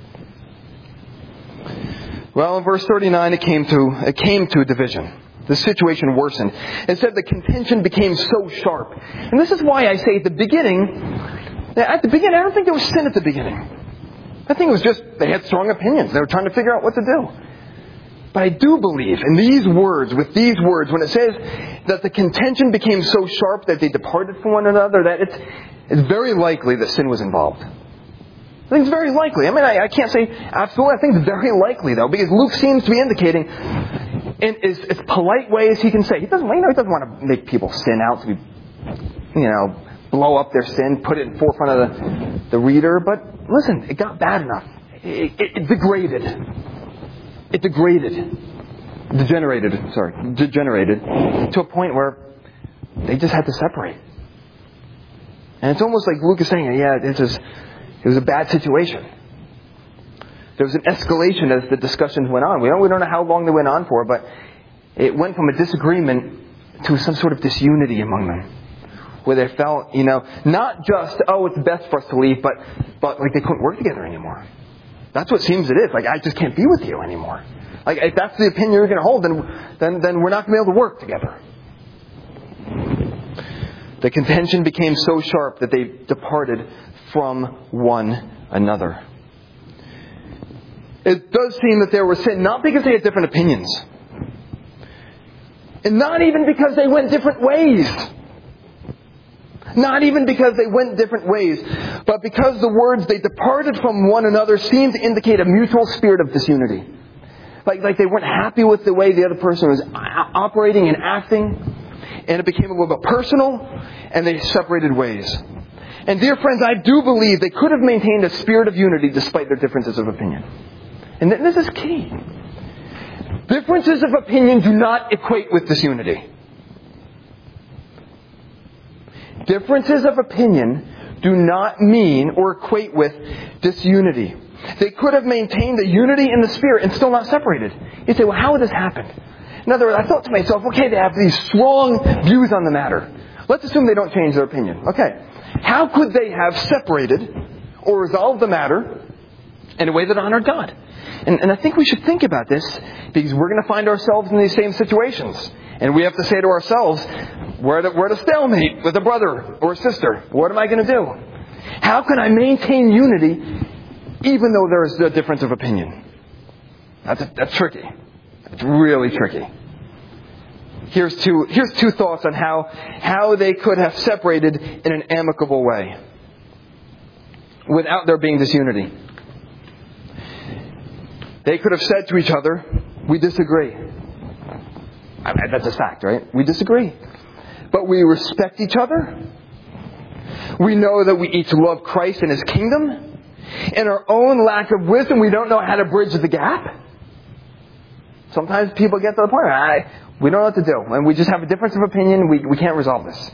A: Well, in verse thirty-nine, it came to, it came to a division. The situation worsened. It said the contention became so sharp. And this is why I say at the beginning, at the beginning, I don't think there was sin at the beginning. I think it was just they had strong opinions. They were trying to figure out what to do. But I do believe in these words, with these words, when it says that the contention became so sharp that they departed from one another, that it's, it's very likely that sin was involved. I think it's very likely. I mean, I, I can't say absolutely. I think it's very likely, though, because Luke seems to be indicating in as, as polite way as he can say. He doesn't, you know, he doesn't want to make people sin out to be, you know, blow up their sin, put it in forefront of the, the reader. But listen, it got bad enough. It, it, it degraded. It degraded. Degenerated, sorry, degenerated to a point where they just had to separate. And it's almost like Luke is saying, yeah, this is, it was a bad situation. There was an escalation as the discussions went on. We don't, we don't know how long they went on for, but it went from a disagreement to some sort of disunity among them. Where they felt, you know, not just, oh, it's best for us to leave, but, but like they couldn't work together anymore. That's what it seems it is. Like, I just can't be with you anymore. Like, if that's the opinion you're going to hold, then, then, then we're not going to be able to work together. The contention became so sharp that they departed from one another. It does seem that there was sin, not because they had different opinions. And not even because they went different ways. Not even because they went different ways. But because the words they departed from one another seemed to indicate a mutual spirit of disunity. Like, like they weren't happy with the way the other person was operating and acting. And it became a little bit personal. And they separated ways. And dear friends, I do believe they could have maintained a spirit of unity despite their differences of opinion. And this is key. Differences of opinion do not equate with disunity. Differences of opinion do not mean or equate with disunity. They could have maintained the unity in the spirit and still not separated. You say, well, how would this happen? In other words, I thought to myself, okay, they have these strong views on the matter. Let's assume they don't change their opinion. Okay. How could they have separated or resolved the matter in a way that honored God? And, and I think we should think about this because we're going to find ourselves in these same situations. And we have to say to ourselves, we're at a, we're at a stalemate with a brother or a sister. What am I going to do? How can I maintain unity even though there is a difference of opinion? That's, a, that's tricky. It's really tricky. Here's two, here's two thoughts on how, how they could have separated in an amicable way without there being disunity. They could have said to each other, we disagree. I mean, that's a fact, right? We disagree. But we respect each other. We know that we each love Christ and His kingdom. In our own lack of wisdom, we don't know how to bridge the gap. Sometimes people get to the point where I, we don't know what to do. And we just have a difference of opinion. We, we can't resolve this.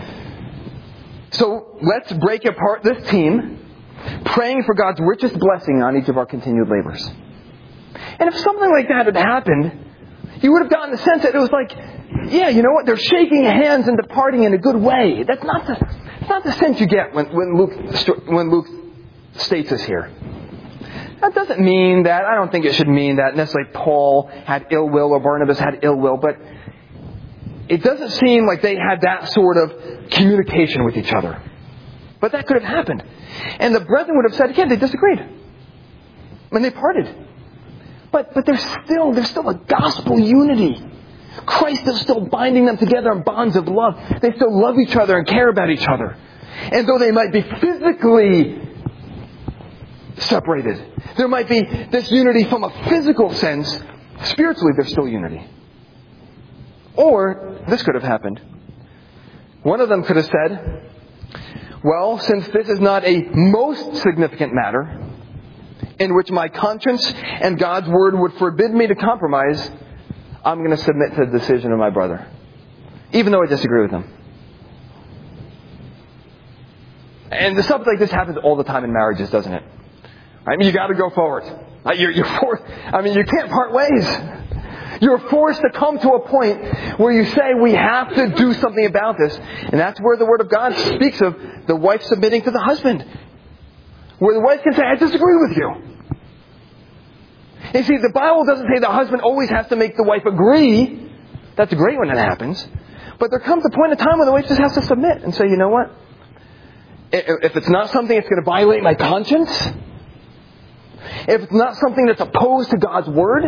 A: So let's break apart this team, praying for God's richest blessing on each of our continued labors. And if something like that had happened, you would have gotten the sense that it was like, yeah, you know what? They're shaking hands and departing in a good way. That's not the, that's not the sense you get when, when Luke, when Luke states this here. That doesn't mean that, I don't think it should mean that necessarily Paul had ill will or Barnabas had ill will, but it doesn't seem like they had that sort of communication with each other. But that could have happened. And the brethren would have said, again, they disagreed. And they parted. But but there's still there's still a gospel unity Christ is still binding them together in bonds of love. They still love each other and care about each other. And though they might be physically separated, there might be this unity from a physical sense, spiritually there's still unity. Or, this could have happened. One of them could have said, well, since this is not a most significant matter, in which my conscience and God's Word would forbid me to compromise, I'm going to submit to the decision of my brother, even though I disagree with him. And stuff like this happens all the time in marriages, doesn't it? I mean, you got to go forward. You're, you're forced. I mean, you can't part ways. You're forced to come to a point where you say, we have to do something about this. And that's where the Word of God speaks of the wife submitting to the husband. Where the wife can say, I disagree with you. You see, the Bible doesn't say the husband always has to make the wife agree. That's great when it happens. But there comes a point in time when the wife just has to submit and say, you know what? If it's not something that's going to violate my conscience, if it's not something that's opposed to God's Word,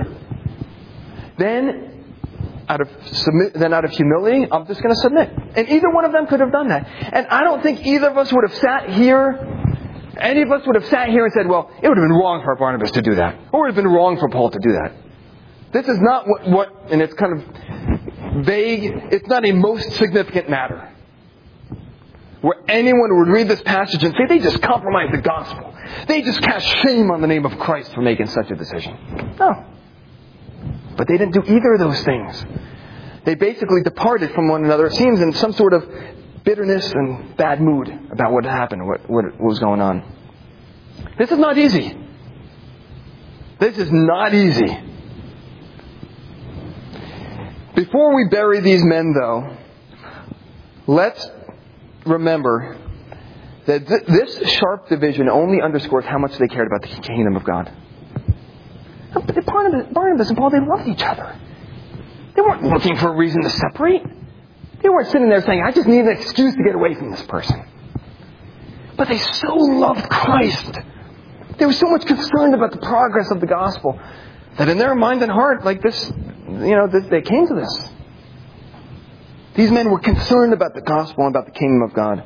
A: then out of submit, then out of humility, I'm just going to submit. And either one of them could have done that. And I don't think either of us would have sat here, any of us would have sat here and said, well, it would have been wrong for Barnabas to do that. Or it would have been wrong for Paul to do that. This is not what, what and it's kind of vague, it's not a most significant matter. Where anyone would read this passage and say, they just compromised the gospel. They just cast shame on the name of Christ for making such a decision. No. But they didn't do either of those things. They basically departed from one another, it seems, in some sort of bitterness and bad mood about what happened, what, what was going on. This is not easy. This is not easy. Before we bury these men, though, let's remember that th- this sharp division only underscores how much they cared about the kingdom of God. But Barnabas, Barnabas and Paul, they loved each other. They weren't looking for a reason to separate. They weren't sitting there saying, I just need an excuse to get away from this person. But they so loved Christ. They were so much concerned about the progress of the gospel that in their mind and heart, like this, you know, this, they came to this. These men were concerned about the gospel and about the kingdom of God.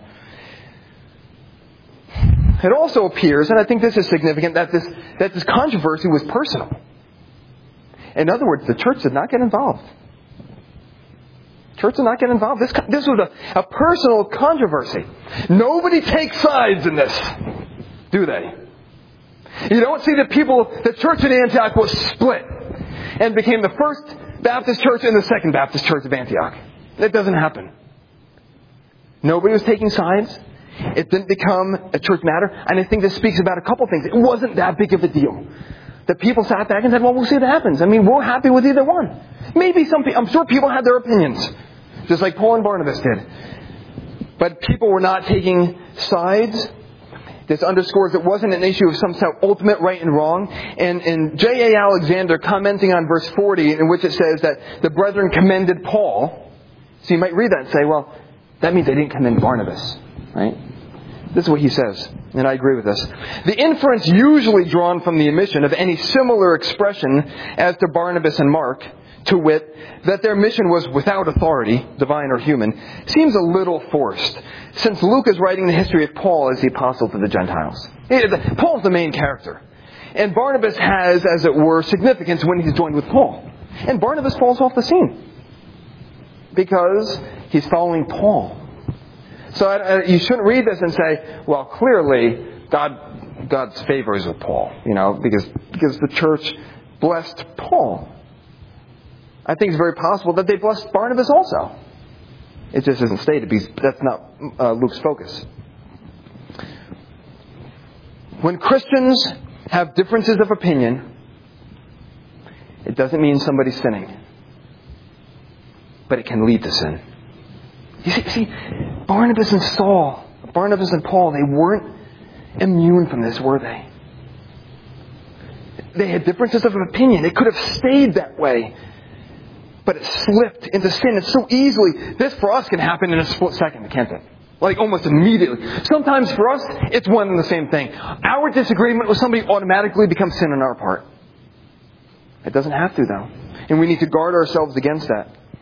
A: It also appears, and I think this is significant, that this that this controversy was personal. In other words, the church did not get involved. Church did not get involved. This this was a, a personal controversy. Nobody takes sides in this, do they? You don't see that people, the church in Antioch was split and became the first Baptist church and the second Baptist church of Antioch. That doesn't happen. Nobody was taking sides. It didn't become a church matter. And I think this speaks about a couple things. It wasn't that big of a deal. The people sat back and said, well, we'll see what happens. I mean, we're happy with either one. Maybe some people, I'm sure people had their opinions. Just like Paul and Barnabas did. But people were not taking sides. This underscores it wasn't an issue of some sort of ultimate right and wrong. And, and J A Alexander, commenting on verse forty, in which it says that the brethren commended Paul. So you might read that and say, well, that means they didn't commend Barnabas. Right? This is what he says, and I agree with this. The inference usually drawn from the omission of any similar expression as to Barnabas and Mark, to wit, that their mission was without authority, divine or human, seems a little forced, since Luke is writing the history of Paul as the apostle to the Gentiles. Paul's the main character. And Barnabas has, as it were, significance when he's joined with Paul. And Barnabas falls off the scene because he's following Paul. So uh, you shouldn't read this and say, well, clearly God, God's favor is with Paul, you know, because because the church blessed Paul. I think it's very possible that they blessed Barnabas also. It just isn't stated because that's not uh, Luke's focus. When Christians have differences of opinion, it doesn't mean somebody's sinning, but it can lead to sin. You see, see, Barnabas and Saul, Barnabas and Paul, they weren't immune from this, were they? They had differences of opinion. It could have stayed that way. But it slipped into sin. And so easily, this for us can happen in a split second, can't it? Like almost immediately. Sometimes for us, it's one and the same thing. Our disagreement with somebody automatically becomes sin on our part. It doesn't have to, though. And we need to guard ourselves against that.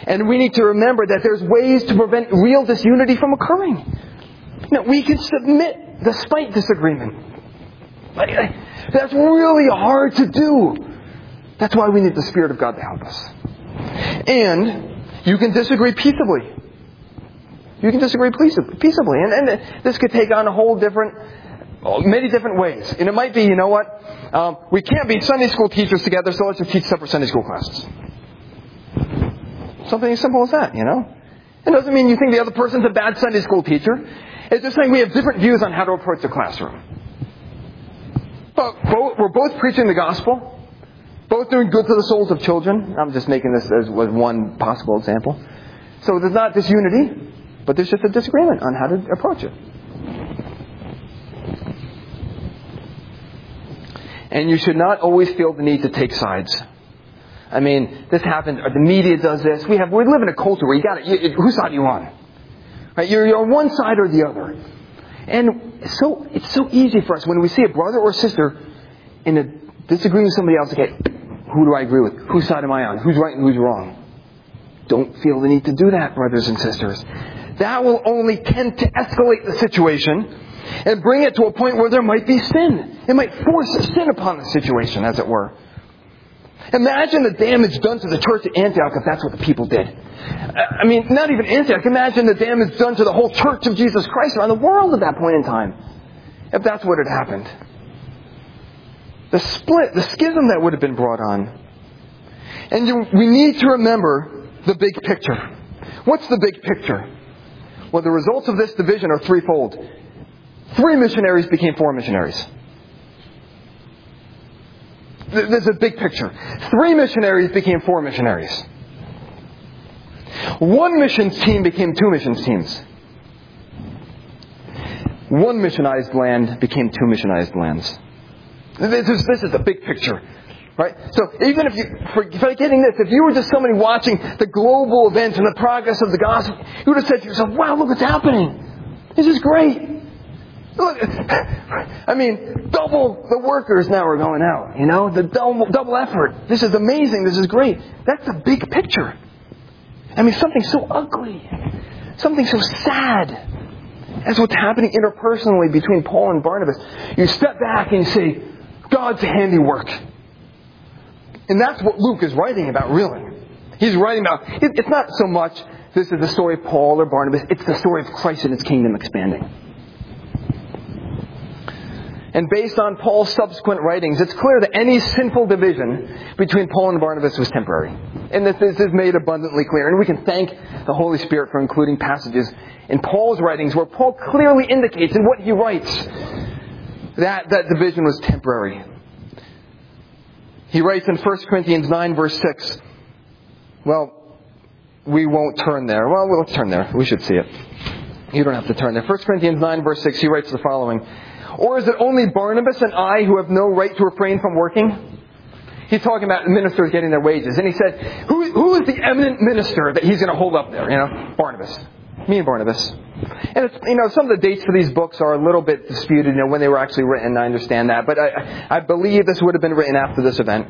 A: And we need to remember that there's ways to prevent real disunity from occurring. You know, we can submit despite disagreement. Like, that's really hard to do. That's why we need the Spirit of God to help us. And you can disagree peaceably. You can disagree peaceably. And, and this could take on a whole different, many different ways. And it might be, you know what, um, we can't be Sunday school teachers together, so let's just teach separate Sunday school classes. Something as simple as that, you know. It doesn't mean you think the other person's a bad Sunday school teacher. It's just saying we have different views on how to approach the classroom. But both, we're both preaching the gospel. Both doing good to the souls of children. I'm just making this as one possible example. So there's not disunity, but there's just a disagreement on how to approach it. And you should not always feel the need to take sides. I mean, this happens, or the media does this. We have, we live in a culture where you got to, whose side are you on? Right? You're, you're on one side or the other. And it's so, it's so easy for us when we see a brother or sister in a disagreeing with somebody else, okay, who do I agree with? Whose side am I on? Who's right and who's wrong? Don't feel the need to do that, brothers and sisters. That will only tend to escalate the situation and bring it to a point where there might be sin. It might force a sin upon the situation, as it were. Imagine the damage done to the church at Antioch if that's what the people did. I mean, not even Antioch. Imagine the damage done to the whole church of Jesus Christ around the world at that point in time. If that's what had happened. The split, the schism that would have been brought on. And you, we need to remember the big picture. What's the big picture? Well, the results of this division are threefold. Three missionaries became four missionaries. There's a big picture. Three missionaries became four missionaries. One missions team became two missions teams. One missionized land became two missionized lands. This is, this is the big picture. Right? So even if you, forgetting this, if you were just somebody watching the global events and the progress of the gospel, you would have said to yourself, wow, look what's happening. This is great. Look, I mean, double the workers now are going out, you know, the double, double effort. This is amazing. This is great. That's the big picture. I mean, something so ugly, something so sad as what's happening interpersonally between Paul and Barnabas. You step back and you say, God's handiwork. And that's what Luke is writing about, really. He's writing about, it's not so much this is the story of Paul or Barnabas, it's the story of Christ and His kingdom expanding. And based on Paul's subsequent writings, it's clear that any sinful division between Paul and Barnabas was temporary. And this is made abundantly clear. And we can thank the Holy Spirit for including passages in Paul's writings where Paul clearly indicates in what he writes that that division was temporary. He writes in First Corinthians nine, verse six, well, we won't turn there. Well, let's turn there. We should see it. You don't have to turn there. First Corinthians nine, verse six, he writes the following. Or is it only Barnabas and I who have no right to refrain from working? He's talking about ministers getting their wages. And he said, who, who is the eminent minister that he's going to hold up there? You know, Barnabas. Me and Barnabas. And it's, you know, some of the dates for these books are a little bit disputed, you know, when they were actually written. I understand that. But I, I believe this would have been written after this event.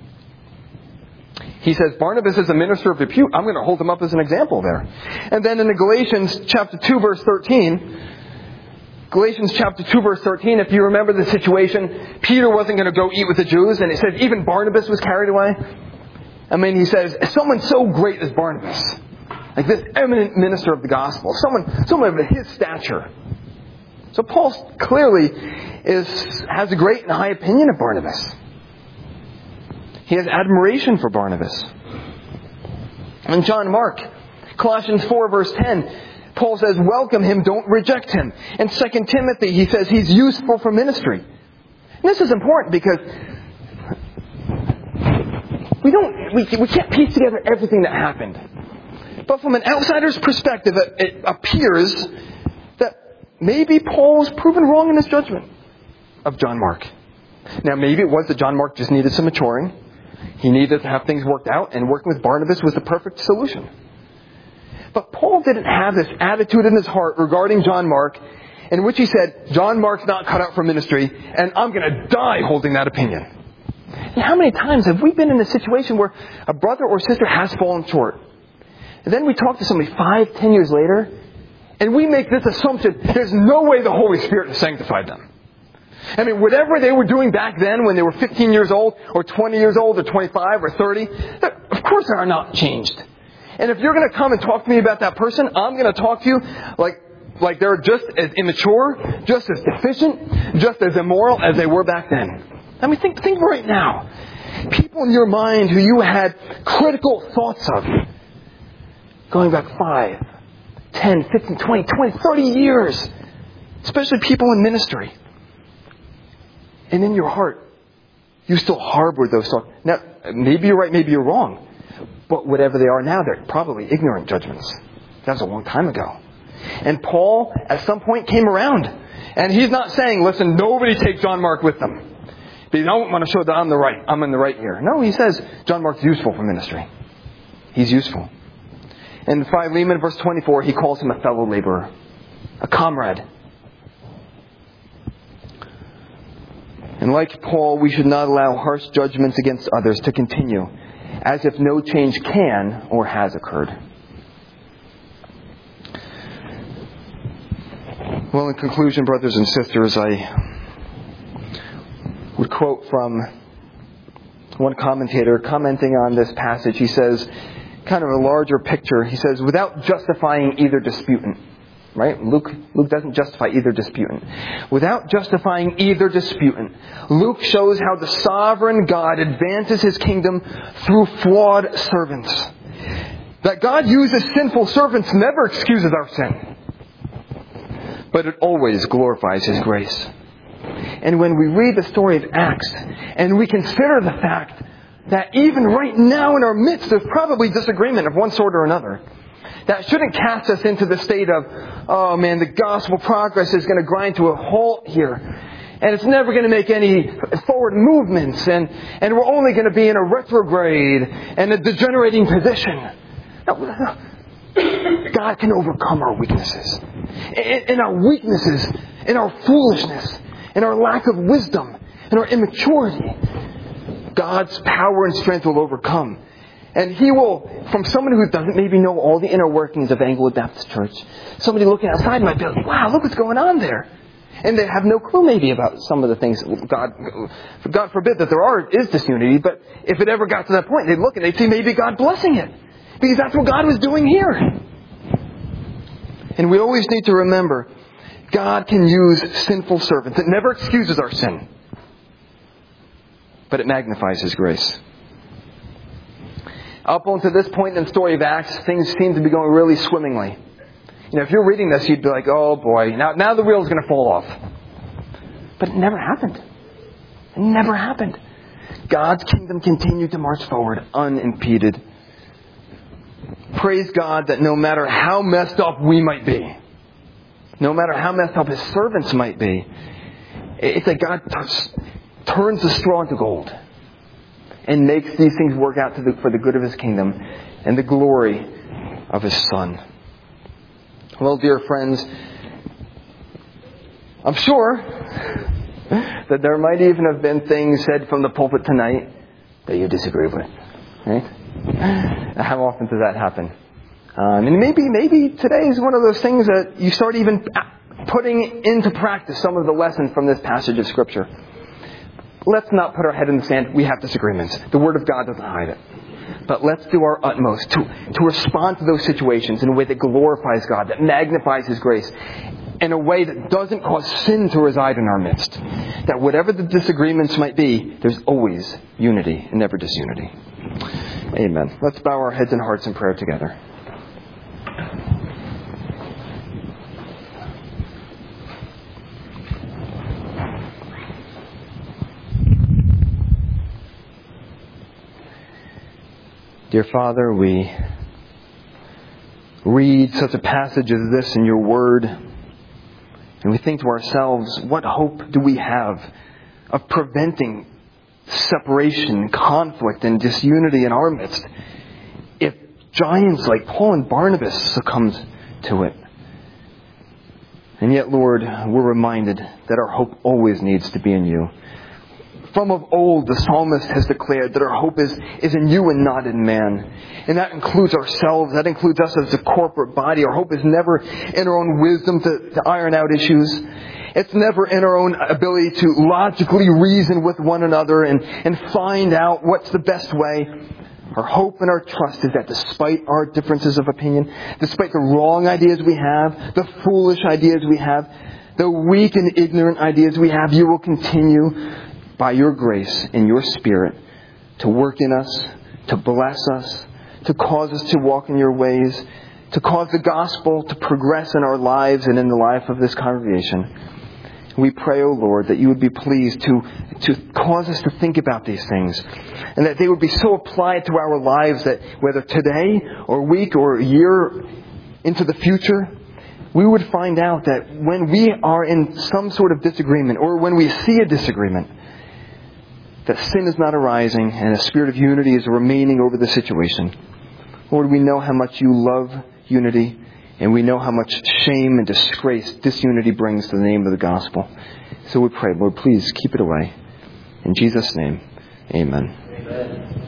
A: He says, Barnabas is a minister of repute. I'm going to hold him up as an example there. And then in the Galatians chapter two, verse thirteen, Galatians chapter two, verse thirteen, if you remember the situation, Peter wasn't going to go eat with the Jews, and it says even Barnabas was carried away. I mean, he says, someone so great as Barnabas, like this eminent minister of the gospel, someone, someone of his stature. So Paul clearly is, has a great and high opinion of Barnabas. He has admiration for Barnabas. And John Mark, Colossians four, verse ten, Paul says, welcome him, don't reject him. And Second Timothy, he says he's useful for ministry. And this is important because we don't, we, we can't piece together everything that happened. But from an outsider's perspective, it, it appears that maybe Paul was proven wrong in his judgment of John Mark. Now, maybe it was that John Mark just needed some maturing. He needed to have things worked out, and working with Barnabas was the perfect solution. But Paul didn't have this attitude in his heart regarding John Mark in which he said, John Mark's not cut out for ministry, and I'm going to die holding that opinion. And how many times have we been in a situation where a brother or sister has fallen short? And then we talk to somebody five, ten years later, and we make this assumption, there's no way the Holy Spirit has sanctified them. I mean, whatever they were doing back then when they were fifteen years old, or twenty years old, or twenty-five, or thirty, of course they are not changed. And if you're going to come and talk to me about that person, I'm going to talk to you like like they're just as immature, just as deficient, just as immoral as they were back then. I mean, think, think right now. People in your mind who you had critical thoughts of, going back five, ten, fifteen, twenty, twenty, thirty years, especially people in ministry. And in your heart, you still harbor those thoughts. Now, maybe you're right, maybe you're wrong. But whatever they are now, they're probably ignorant judgments. That was a long time ago. And Paul, at some point, came around. And he's not saying, listen, nobody take John Mark with them. They don't want to show that I'm the right. I'm in the right here. No, he says John Mark's useful for ministry. He's useful. In Philemon, verse twenty-four, he calls him a fellow laborer, a comrade. And like Paul, we should not allow harsh judgments against others to continue, as if no change can or has occurred. Well, in conclusion, brothers and sisters, I would quote from one commentator commenting on this passage. He says, kind of a larger picture, he says, without justifying either disputant. Right? Luke, Luke doesn't justify either disputant. Without justifying either disputant, Luke shows how the sovereign God advances His kingdom through flawed servants. That God uses sinful servants never excuses our sin, but it always glorifies His grace. And when we read the story of Acts, and we consider the fact that even right now in our midst there's probably disagreement of one sort or another, that shouldn't cast us into the state of, oh man, the gospel progress is going to grind to a halt here. And it's never going to make any forward movements. And, and we're only going to be in a retrograde and a degenerating position. No, God can overcome our weaknesses. In, in our weaknesses, in our foolishness, in our lack of wisdom, in our immaturity, God's power and strength will overcome. And He will, from someone who doesn't maybe know all the inner workings of Anglo Baptist Church, somebody looking outside might be like, wow, look what's going on there. And they have no clue maybe about some of the things God, God forbid that there are, is disunity, but if it ever got to that point, they'd look and they'd see maybe God blessing it. Because that's what God was doing here. And we always need to remember, God can use sinful servants. It never excuses our sin, but it magnifies His grace. Up until this point in the story of Acts, things seem to be going really swimmingly. You know, if you're reading this, you'd be like, oh boy, now, now the wheel's going to fall off. But it never happened. It never happened. God's kingdom continued to march forward unimpeded. Praise God that no matter how messed up we might be, no matter how messed up His servants might be, it's like God t- turns the straw into gold. And makes these things work out to the, for the good of His kingdom and the glory of His Son. Well, dear friends, I'm sure that there might even have been things said from the pulpit tonight that you disagree with. Right? How often does that happen? Um, and maybe, maybe today is one of those things that you start even putting into practice some of the lessons from this passage of Scripture. Let's not put our head in the sand. We have disagreements. The Word of God doesn't hide it. But let's do our utmost to, to respond to those situations in a way that glorifies God, that magnifies His grace, in a way that doesn't cause sin to reside in our midst. That whatever the disagreements might be, there's always unity and never disunity. Amen. Let's bow our heads and hearts in prayer together. Dear Father, we read such a passage as this in Your Word, and we think to ourselves, what hope do we have of preventing separation, conflict, and disunity in our midst if giants like Paul and Barnabas succumbed to it? And yet, Lord, we're reminded that our hope always needs to be in You. From of old, the psalmist has declared that our hope is, is in you and not in man. And that includes ourselves. That includes us as a corporate body. Our hope is never in our own wisdom to, to iron out issues. It's never in our own ability to logically reason with one another and, and find out what's the best way. Our hope and our trust is that despite our differences of opinion, despite the wrong ideas we have, the foolish ideas we have, the weak and ignorant ideas we have, you will continue by your grace and your Spirit to work in us, to bless us, to cause us to walk in your ways, to cause the gospel to progress in our lives and in the life of this congregation. We pray, O Lord, that you would be pleased to, to cause us to think about these things, and that they would be so applied to our lives that whether today or week or a year into the future, we would find out that when we are in some sort of disagreement, or when we see a disagreement, that sin is not arising and a spirit of unity is remaining over the situation. Lord, we know how much you love unity, and we know how much shame and disgrace disunity brings to the name of the gospel. So we pray, Lord, please keep it away. In Jesus' name, amen.
B: Amen.